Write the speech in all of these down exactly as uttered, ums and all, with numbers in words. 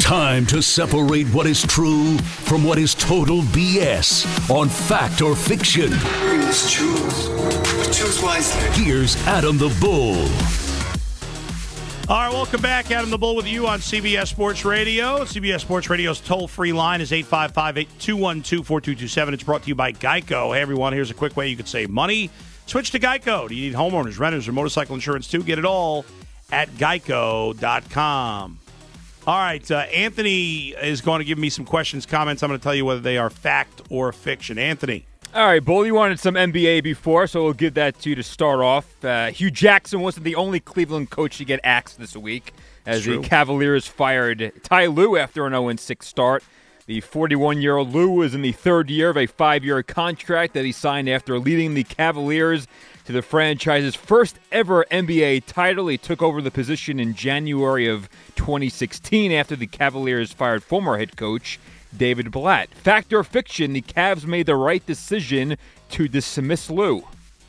Time to separate what is true from what is total B S on Fact or Fiction. You must choose. Choose wisely. Here's Adam the Bull. All right, welcome back. Adam the Bull with you on C B S Sports Radio. C B S Sports Radio's toll-free line is eight five five, eight two one two, four two two seven. It's brought to you by Geico. Hey, everyone, here's a quick way you could save money. Switch to Geico. Do you need homeowners, renters, or motorcycle insurance too? Get it all at geico dot com. All right, uh, Anthony is going to give me some questions, comments. I'm going to tell you whether they are fact or fiction. Anthony. All right, Bull, you wanted some N B A before, so we'll give that to you to start off. Uh, Hugh Jackson wasn't the only Cleveland coach to get axed this week, as the Cavaliers fired Ty Lue after an oh and six start. The forty-one-year-old Lue was in the third year of a five-year contract that he signed after leading the Cavaliers to the franchise's first ever N B A title. He took over the position in January of twenty sixteen after the Cavaliers fired former head coach David Blatt. Fact or fiction, the Cavs made the right decision to dismiss Lue?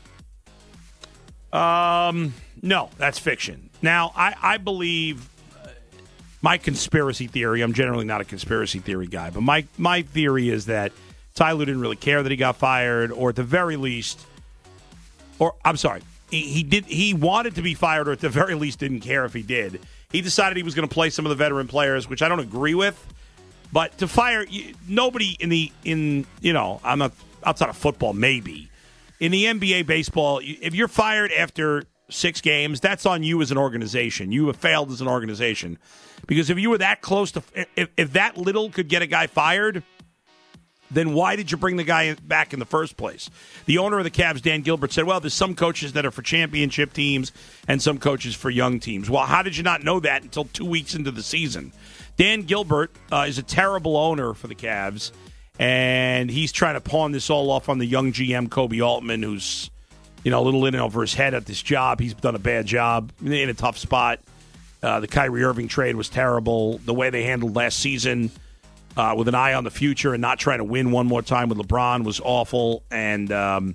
Um, no, that's fiction. Now, I, I believe uh, my conspiracy theory, I'm generally not a conspiracy theory guy, but my, my theory is that Ty Lue didn't really care that he got fired, or at the very least, or I'm sorry, he, he did he wanted to be fired, or at the very least didn't care if he did. He decided he was going to play some of the veteran players, which I don't agree with. But to fire you, nobody in the in you know I'm not outside of football maybe in the N B A baseball, if you're fired after six games, that's on you as an organization. You have failed as an organization, because if you were that close to if, if that little could get a guy fired, then why did you bring the guy back in the first place? The owner of the Cavs, Dan Gilbert, said, well, there's some coaches that are for championship teams and some coaches for young teams. Well, how did you not know that until two weeks into the season? Dan Gilbert uh, is a terrible owner for the Cavs, and he's trying to pawn this all off on the young G M, Kobe Altman, who's, you know, a little in over his head at this job. He's done a bad job in a tough spot. Uh, the Kyrie Irving trade was terrible. The way they handled last season uh, with an eye on the future and not trying to win one more time with LeBron was awful. And um,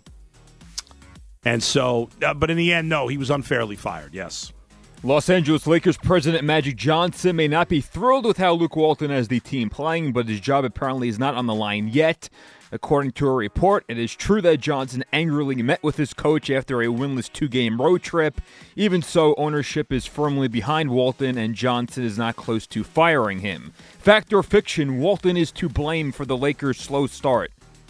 and so, uh, but in the end, no, he was unfairly fired, yes. Los Angeles Lakers president Magic Johnson may not be thrilled with how Luke Walton has the team playing, but his job apparently is not on the line yet. According to a report, it is true that Johnson angrily met with his coach after a winless two-game road trip. Even so, ownership is firmly behind Walton, and Johnson is not close to firing him. Fact or fiction, Walton is to blame for the Lakers' slow start?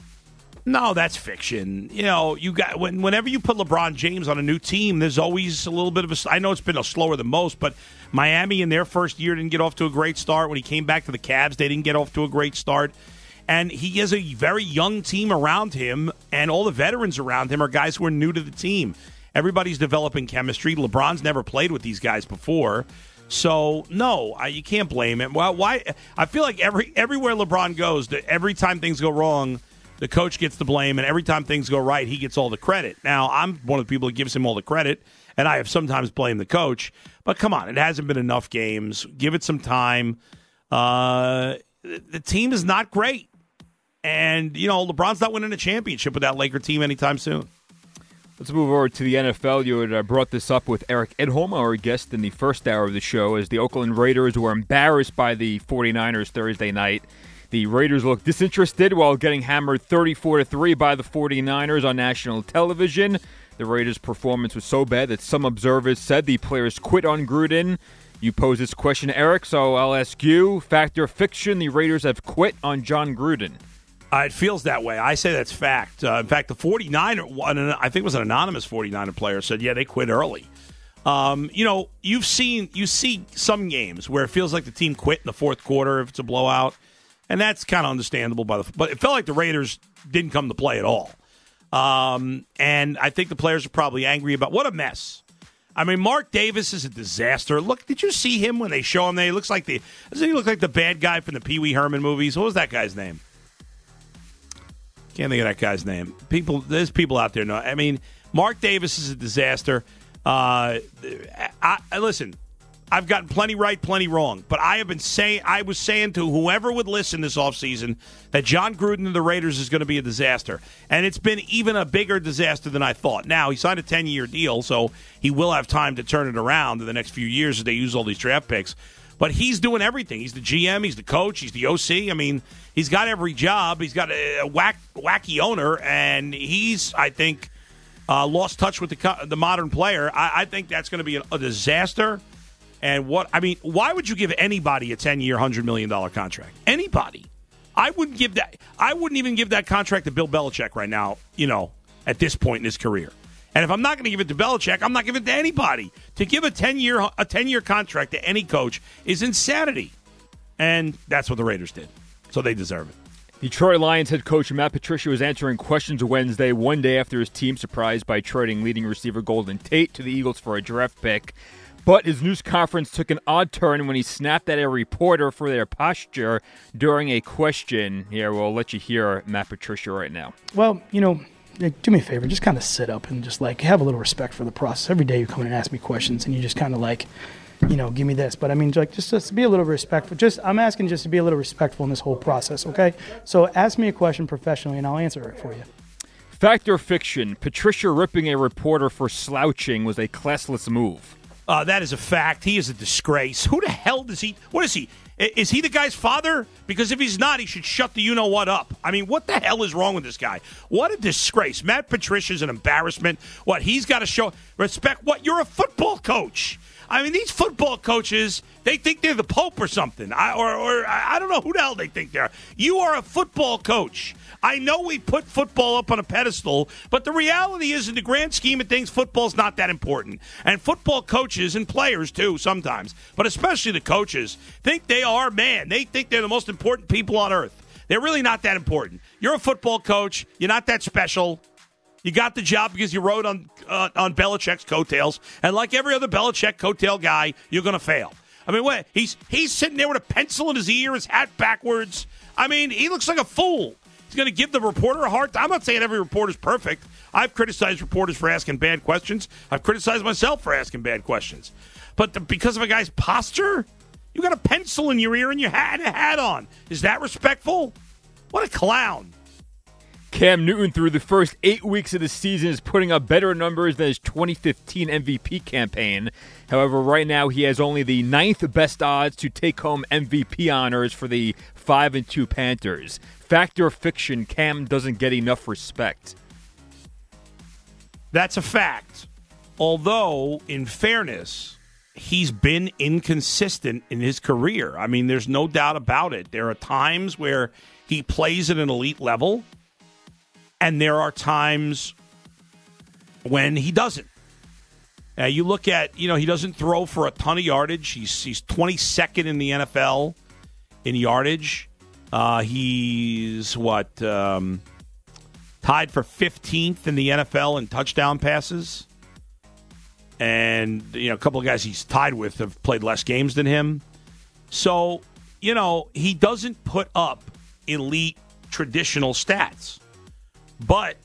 No, that's fiction. You know, you got when whenever you put LeBron James on a new team, there's always a little bit of a. I know it's been a slower than most, but Miami in their first year didn't get off to a great start. When he came back to the Cavs, they didn't get off to a great start. And he has a very young team around him, and all the veterans around him are guys who are new to the team. Everybody's developing chemistry. LeBron's never played with these guys before. So, no, I, you can't blame him. Well, why? I feel like every everywhere LeBron goes, that every time things go wrong, the coach gets the blame, and every time things go right, he gets all the credit. Now, I'm one of the people that gives him all the credit, and I have sometimes blamed the coach. But come on, it hasn't been enough games. Give it some time. Uh, the team is not great. And, you know, LeBron's not winning a championship with that Laker team anytime soon. Let's move over to the N F L. You had uh, brought this up with Eric Edholm, our guest in the first hour of the show, as the Oakland Raiders were embarrassed by the 49ers Thursday night. The Raiders looked disinterested while getting hammered thirty-four to three by the 49ers on national television. The Raiders' performance was so bad that some observers said the players quit on Gruden. You posed this question, Eric, so I'll ask you. Fact or fiction, the Raiders have quit on John Gruden? Uh, it feels that way. I say that's fact. Uh, in fact, the 49er, I think it was an anonymous 49er player, said, yeah, they quit early. Um, you know, you've seen, you see some games where it feels like the team quit in the fourth quarter if it's a blowout. And that's kind of understandable, by the, but it felt like the Raiders didn't come to play at all. Um, and I think the players are probably angry about what a mess. I mean, Mark Davis is a disaster. Look, did you see him when they show him there? He looks like the doesn't he look like the bad guy from the Pee Wee Herman movies? What was that guy's name? Can't think of that guy's name. People, there's people out there know. I mean, Mark Davis is a disaster. Uh, I, I listen. I've gotten plenty right, plenty wrong. But I have been saying, I was saying to whoever would listen this offseason that John Gruden and the Raiders is going to be a disaster. And it's been even a bigger disaster than I thought. Now, he signed a ten-year deal, so he will have time to turn it around in the next few years as they use all these draft picks. But he's doing everything. He's the G M. He's the coach. He's the O C. I mean, he's got every job. He's got a whack, wacky owner, and he's, I think, uh, lost touch with the the modern player. I, I think that's going to be a, a disaster. And what I mean, why would you give anybody a ten-year, one hundred million dollars contract? Anybody. I wouldn't give that. I wouldn't even give that contract to Bill Belichick right now, you know, at this point in his career. And if I'm not going to give it to Belichick, I'm not giving it to anybody. To give a ten-year a ten-year contract to any coach is insanity. And that's what the Raiders did. So they deserve it. Detroit Lions head coach Matt Patricia was answering questions Wednesday, one day after his team surprised by trading leading receiver Golden Tate to the Eagles for a draft pick. But his news conference took an odd turn when he snapped at a reporter for their posture during a question. Here, we'll let you hear Matt Patricia right now. Well, you know, do me a favor, just kind of sit up and just like have a little respect for the process. Every day you come in and ask me questions and you just kind of like, you know, give me this. But I mean, like, just, just be a little respectful. Just, I'm asking just to be a little respectful in this whole process, okay? So ask me a question professionally and I'll answer it for you. Fact or fiction, Patricia ripping a reporter for slouching was a classless move. Uh, that is a fact. He is a disgrace. Who the hell does he? What is he? Is he the guy's father? Because if he's not, he should shut the you-know-what up. I mean, what the hell is wrong with this guy? What a disgrace. Matt Patricia's an embarrassment. What, he's got to show respect? What, you're a football coach. I mean, these football coaches, they think they're the Pope or something. I, or, or I don't know who the hell they think they are. You are a football coach. I know we put football up on a pedestal, but the reality is, in the grand scheme of things, football's not that important. And football coaches and players, too, sometimes, but especially the coaches, think they are, man, they think they're the most important people on earth. They're really not that important. You're a football coach. You're not that special. You got the job because you rode on uh, on Belichick's coattails. And like every other Belichick coattail guy, you're going to fail. I mean, what? He's, he's sitting there with a pencil in his ear, his hat backwards. I mean, he looks like a fool. He's going to give the reporter a hard time. I'm not saying every reporter's perfect. I've criticized reporters for asking bad questions. I've criticized myself for asking bad questions. But the, because of a guy's posture, you got a pencil in your ear and you had a hat on. Is that respectful? What a clown. Cam Newton, through the first eight weeks of the season, is putting up better numbers than his twenty fifteen M V P campaign. However, right now he has only the ninth best odds to take home M V P honors for the five and two Panthers. Fact or fiction, Cam doesn't get enough respect. That's a fact. Although, in fairness, he's been inconsistent in his career. I mean, there's no doubt about it. There are times where he plays at an elite level, and there are times when he doesn't. Uh, you look at, you know, he doesn't throw for a ton of yardage. He's he's twenty-second in the N F L in yardage. Uh, he's, what, um, tied for fifteenth in the N F L in touchdown passes. And, you know, a couple of guys he's tied with have played less games than him. So, you know, he doesn't put up elite traditional stats. But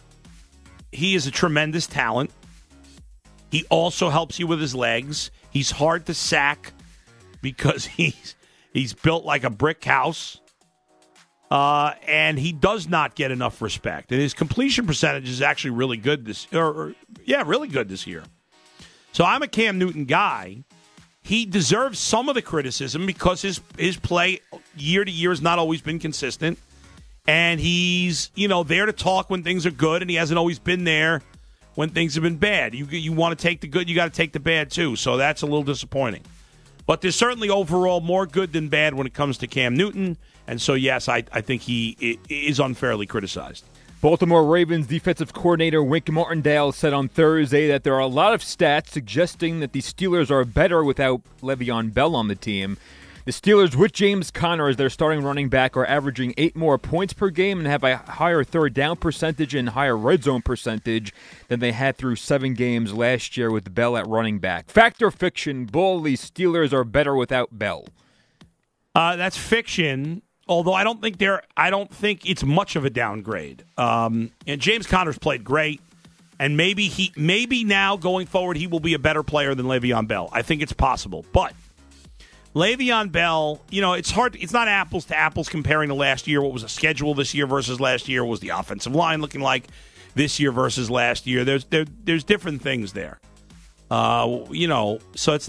he is a tremendous talent. He also helps you with his legs. He's hard to sack because he's he's built like a brick house. Uh, and he does not get enough respect. And his completion percentage is actually really good this or, or yeah, really good this year. So I'm a Cam Newton guy. He deserves some of the criticism because his his play year to year has not always been consistent. And he's, you know, there to talk when things are good, and he hasn't always been there when things have been bad. You you want to take the good, you got to take the bad, too. So that's a little disappointing. But there's certainly overall more good than bad when it comes to Cam Newton. And so, yes, I, I think he is unfairly criticized. Baltimore Ravens defensive coordinator Wink Martindale said on Thursday that there are a lot of stats suggesting that the Steelers are better without Le'Veon Bell on the team. The Steelers, with James Conner as their starting running back, are averaging eight more points per game and have a higher third down percentage and higher red zone percentage than they had through seven games last year with Bell at running back. Fact or fiction, Bull, the Steelers are better without Bell. Uh, that's fiction. Although I don't think they're, I don't think it's much of a downgrade. Um, and James Conner's played great, and maybe he, maybe now going forward he will be a better player than Le'Veon Bell. I think it's possible, but Le'Veon Bell, you know, it's hard. It's not apples to apples comparing to last year. What was the schedule this year versus last year? What was the offensive line looking like this year versus last year? There's there, there's different things there. Uh, you know, so it's not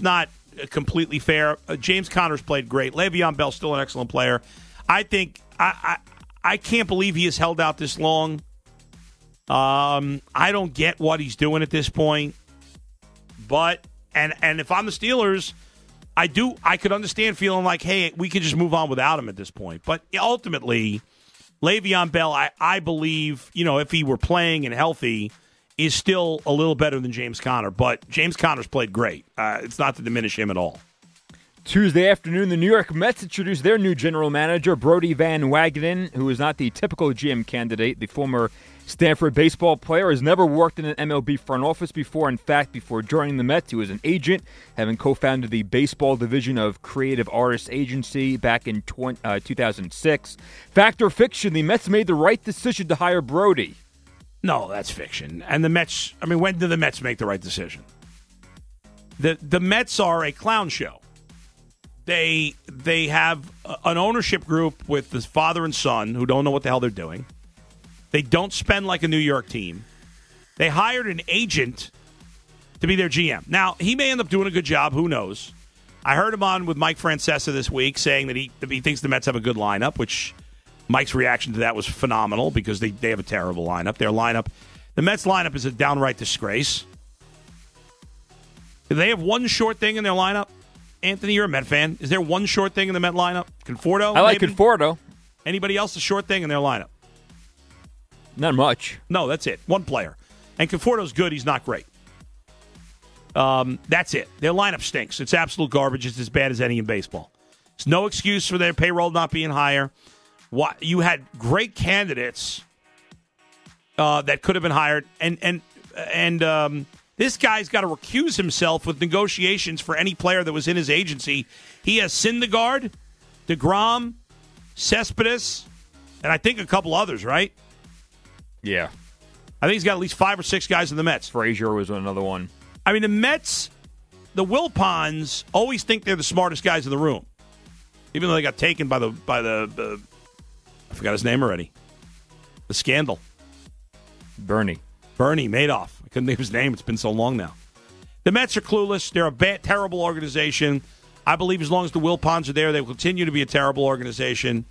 completely fair. Uh, James Conner's played great. Le'Veon Bell's still an excellent player. I think I, I I can't believe he has held out this long. Um, I don't get what he's doing at this point. But and and if I'm the Steelers, I do I could understand feeling like, hey, we can just move on without him at this point. But ultimately, Le'Veon Bell, I, I believe, you know, if he were playing and healthy, is still a little better than James Conner. But James Conner's played great. Uh, it's not to diminish him at all. Tuesday afternoon, the New York Mets introduced their new general manager, Brodie Van Wagenen, who is not the typical G M candidate. The former Stanford baseball player has never worked in an M L B front office before. In fact, before joining the Mets, he was an agent, having co-founded the baseball division of Creative Artists Agency back in two thousand six. Fact or fiction, the Mets made the right decision to hire Brodie. No, that's fiction. And the Mets, I mean, when did the Mets make the right decision? The the Mets are a clown show. They they have an ownership group with the father and son who don't know what the hell they're doing. They don't spend like a New York team. They hired an agent to be their G M. Now, he may end up doing a good job. Who knows? I heard him on with Mike Francesa this week saying that he, that he thinks the Mets have a good lineup, which Mike's reaction to that was phenomenal because they, they have a terrible lineup. Their lineup, the Mets lineup is a downright disgrace. Do they have one short thing in their lineup? Anthony, you're a Met fan. Is there one short thing in the Met lineup? Conforto? I like maybe? Conforto. Anybody else a short thing in their lineup? Not much. No, that's it. One player. And Conforto's good. He's not great. Um, that's it. Their lineup stinks. It's absolute garbage. It's as bad as any in baseball. There's no excuse for their payroll not being higher. What, you had great candidates uh, that could have been hired, and and and um, this guy's got to recuse himself with negotiations for any player that was in his agency. He has Syndergaard, DeGrom, Cespedes, and I think a couple others, right? Yeah. I think he's got at least five or six guys in the Mets. Frazier was another one. I mean, the Mets, the Wilpons always think they're the smartest guys in the room, even though they got taken by the by the, the I forgot his name already. The scandal. Bernie. Bernie Madoff. I couldn't think of his name. It's been so long now. The Mets are clueless. They're a bad, terrible organization. I believe as long as the Wilpons are there, they will continue to be a terrible organization.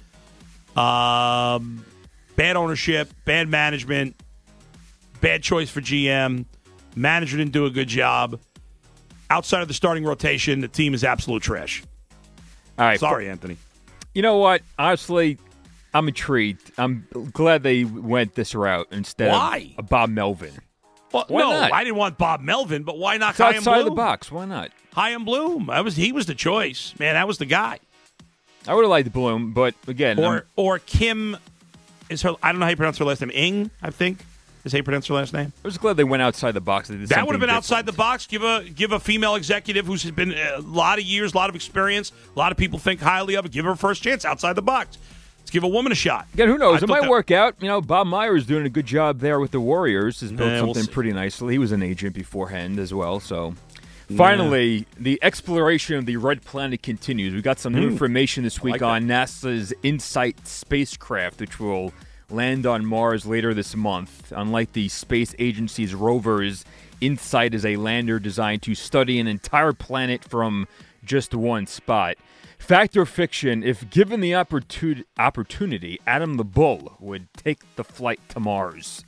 Um, bad ownership, bad management, bad choice for G M. Manager didn't do a good job. Outside of the starting rotation, the team is absolute trash. All right. Sorry, for, Anthony. You know what? Honestly, I'm intrigued. I'm glad they went this route instead why? of Bob Melvin. Well, why no, not? I didn't want Bob Melvin, but why not It's Chaim outside Bloom? of the box. Why not? Chaim Bloom. That was he was the choice. Man, that was the guy. I would have liked Bloom, but again, or I'm, or Kim is her. I don't know how you pronounce her last name. Ing, I think is how you pronounce her last name. I was glad they went outside the box. They did That would have been something outside the different. box. Give a give a female executive who's been a lot of years, a lot of experience, a lot of people think highly of it. Give her a first chance outside the box. Let's give a woman a shot. Again, who knows? I it might that, work out. You know, Bob Myers doing a good job there with the Warriors. Has built Nah, we'll something see. pretty nicely. He was an agent beforehand as well. So, finally, yeah. the exploration of the Red Planet continues. We got some new mm. information this week like on that. NASA's InSight spacecraft, which will land on Mars later this month. Unlike the space agency's rovers, InSight is a lander designed to study an entire planet from just one spot. Fact or fiction, if given the opportun- opportunity, Adam the Bull would take the flight to Mars.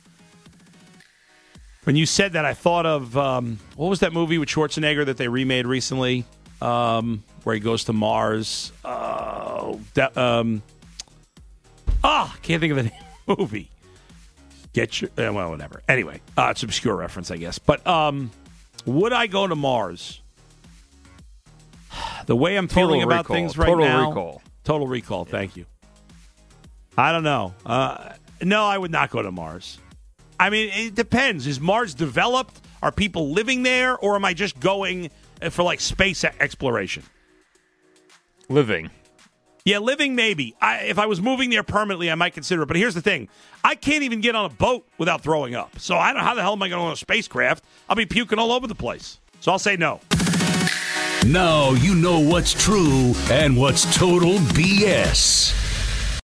When you said that, I thought of, um, what was that movie with Schwarzenegger that they remade recently, um, where he goes to Mars? Uh, that, um, oh, can't think of the name of the movie. Get your, uh, well, whatever. Anyway, uh, it's an obscure reference, I guess. But um, would I go to Mars? The way I'm total feeling about recall. things right total now. Recall. Total recall. Yeah. Thank you. I don't know. Uh, no, I would not go to Mars. I mean, it depends. Is Mars developed? Are people living there? Or am I just going for like space exploration? Living. Yeah, living maybe. I, if I was moving there permanently, I might consider it. But here's the thing. I can't even get on a boat without throwing up. So I don't know how the hell am I going on a spacecraft? I'll be puking all over the place. So I'll say no. Now you know what's true and what's total B S.